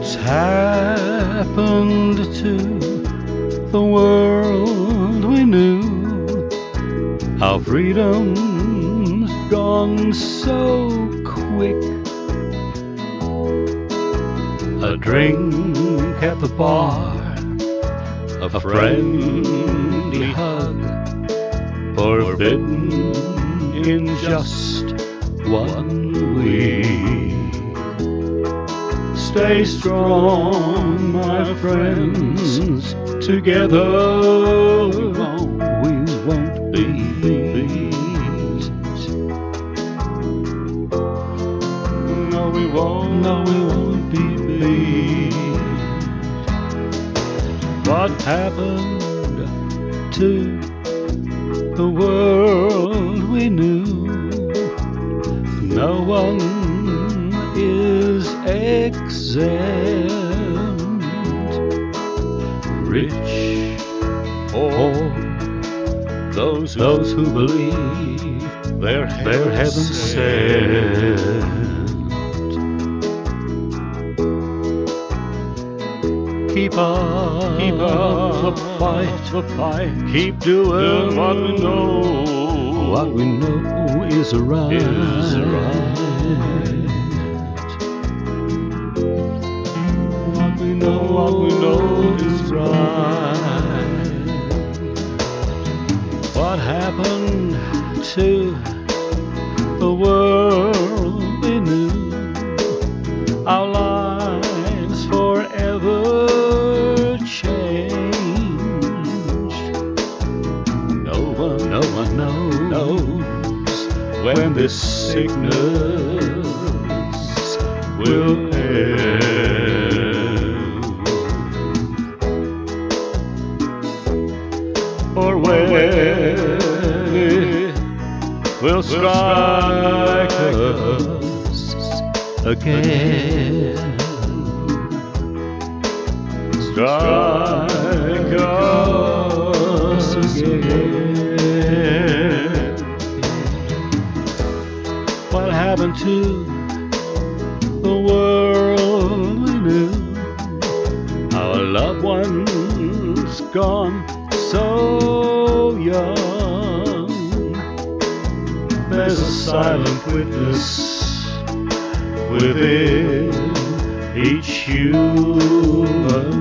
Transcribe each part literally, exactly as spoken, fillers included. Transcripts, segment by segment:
What's happened to the world we knew? How freedom's gone so quick. A drink at the bar, a friendly hug, forbidden in just one week. Stay strong, my friends, together we won't, we won't be beat. No, we won't, no, we won't be beat. What happened to the world we knew? No one is exempt, rich or those, those who believe their, their heaven sent. Keep up, keep up the fight, the fight. Keep doing what we know, what we know is right. Is right. What we know, what we know is right. What happened to the world we knew? Our lives forever changed. No one, no one knows when this sickness will end, or when it will strike us again. Strike us again. What happened to the world we knew? Our loved ones gone so young. There's a silent witness within each human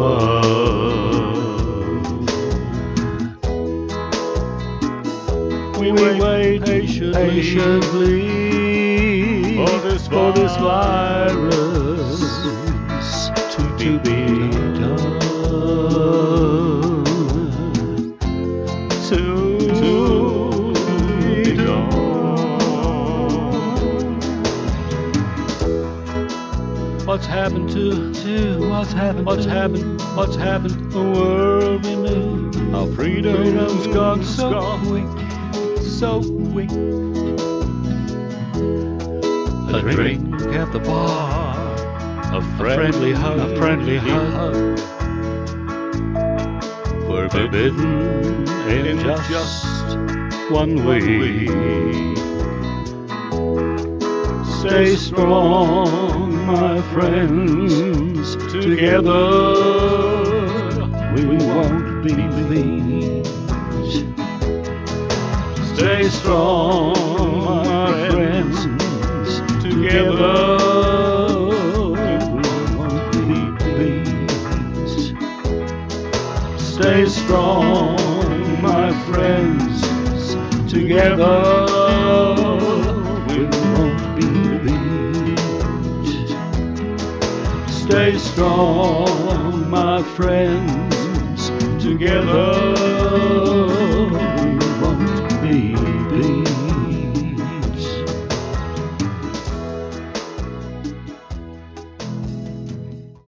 one. We wait patiently, patiently for this, for this virus to, to be done, to, to be done. What's happened to, to, what's happened, what's happened, what's happened to the world we knew? Our freedom's gone so quick, so quick. A drink at the bar, a friendly hug, a friendly hug, forbidden in just one week. Stay strong, my friends, together we won't be beat. Stay strong, my friends, together we won't be beat. Stay strong, my friends, together we won't be beat. Stay strong, my friends, together